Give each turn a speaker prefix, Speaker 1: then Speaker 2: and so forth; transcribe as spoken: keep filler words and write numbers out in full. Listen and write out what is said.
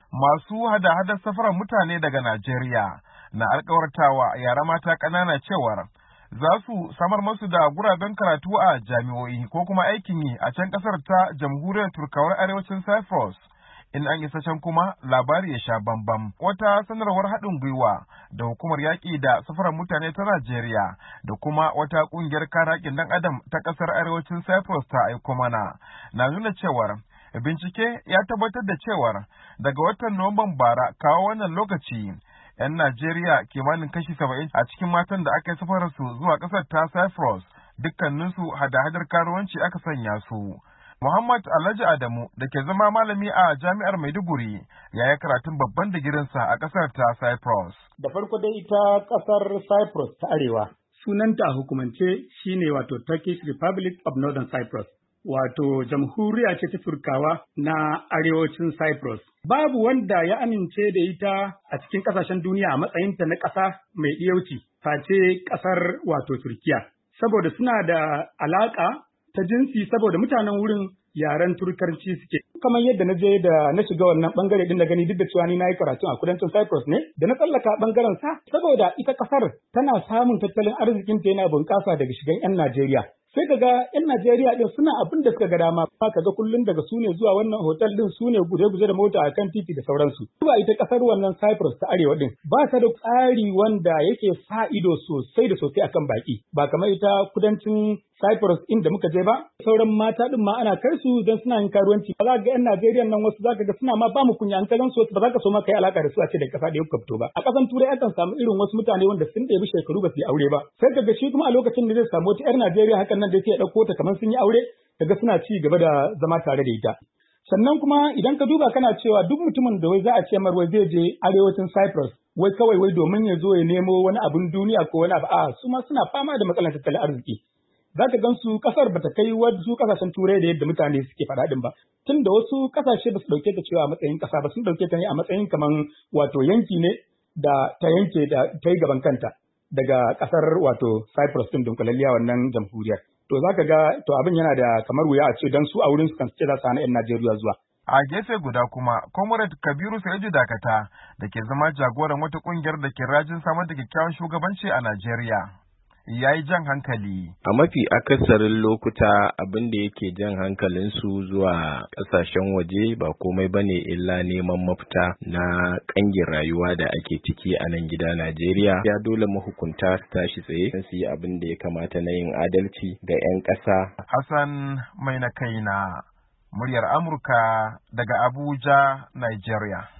Speaker 1: masu hada-hadar safarar mutane daga Najeriya na alkawartawa yara mata ƙanana cewar za su samar masu da guraben karatu a jami'o'i ko kuma aikin yi a can ƙasar ta jamhuriyar Turkawar Arewacin Cyprus. In an isa can kuma labari ya sha bambam. Wata sanarwar haɗin gwiwa da hukumar yaƙi da safarar mutane ta Najeriya da kuma wata ƙungiyar kare haƙƙin ɗan adam ta ƙasar Arewacin Cyprus ta aiko mana na nuna cewar bincike ya tabbatar da cewar daga watan Nuwamban bara kawo wannan lokaci 'yan Najeriya kimanin kashi saba'in a cikin matan da aka yi safararsu zuwa ƙasar ta Cyprus dukkaninsu hada-hadar karuwanci aka sanya su. Muhammad Alhaji Adamu da ke zama malami a Jami'ar Maiduguri ya yi karatun babban digirinsa a ƙasar ta Cyprus.
Speaker 2: Da farko dai ita ƙasar Cyprus ta Arewa sunanta a hukumance shine wato Turkish Republic of Northern Cyprus. Wato jamhuriya ce ta Turkawa na arewacin Cyprus. Babu wanda ya amince da ita a cikin ƙasashen duniya a matsayinta na ƙasa mai ɗiyauci face ƙasar wato Turkiya. Saboda suna da alaƙa ta jinsi saboda mutanen wurin yaren Turkarci suke. Kamar yadda na je da na shiga wannan bangare din da gani duk da cewa ni nayi karatu a kudancin Cyprus ne, da na tsallaka bangaren sa saboda ita kasar tana samun tattalin arzikin ta yana bunƙasa daga shigan 'yan Najeriya. Sai kaga 'yan Najeriya din suna abin da suka ga dama, kaga kullun daga su ne zuwa wannan hotel din su ne guje-guje da mota akan titi da sauransu. Zuwa ita kasar wannan Cyprus ta arewa din ba ta da tsari wanda yake sa ido sosai da sosai akan baki, ba kamar ita kudancin Cyprus inda muka je ba. Sauran mata din ma ana kai su don suna yin karuwanci. Ba za ka ga 'yan Najeriya nan wasu za ka ga suna ma ba mu kunya an kagan su ba za ka so ma kai alaka da su a ce da kasa da kuka fito ba. A kasan Turai akan samu irin wasu mutane wanda sun ɗebi shekaru ba su yi aure ba. Sai ka ga shi kuma a lokacin da zai samu wata 'yar Najeriya hakan nan da sai ya ɗauko ta kamar sun yi aure, kaga suna ci gaba da zama tare da ita. Sannan kuma idan ka duba kana cewa duk mutumin da wai za a ce mar wai zai je arewacin Cyprus wai kawai wai domin ya zo ya nemo wani abun duniya ko wani abu, a su ma suna fama da matsalar tattalin arziki. Za ka gan su kasar bata kai wasu kasashen turai da yadda mutane suke faɗa din ba. Tun da wasu kasashe ba su ɗauke ta cewa a matsayin ƙasa ba, sun ɗauke ta ne a matsayin kaman wato yanki ne da ta yanke da ta yi gaban kanta daga ƙasar wato Cyprus din dunkulalliya wannan jamhuriyar. To za ka ga to abin yana da kamar wuya a ce don su a wurin su kan ce za su hana 'yan Najeriya zuwa.
Speaker 1: A gefe guda kuma, Comrade Kabiru Sa'idu Dakata da ke zama jagoran wata ƙungiyar da ke rajin samar da kyakkyawan shugabanci a Najeriya. Ya yi jan hankali.
Speaker 3: A mafi akasarin lokuta abin da yake jan hankalinsu zuwa ƙasashen waje ba komai ba ne illa neman mafita na ƙangin rayuwa da ake ciki a nan gida Najeriya. Ya dole mahukunta su tashi tsaye su yi abin da ya kamata na yin adalci ga 'yan ƙasa.
Speaker 1: Hassan Mai na kaina, muryar Amurka daga Abuja, Nigeria.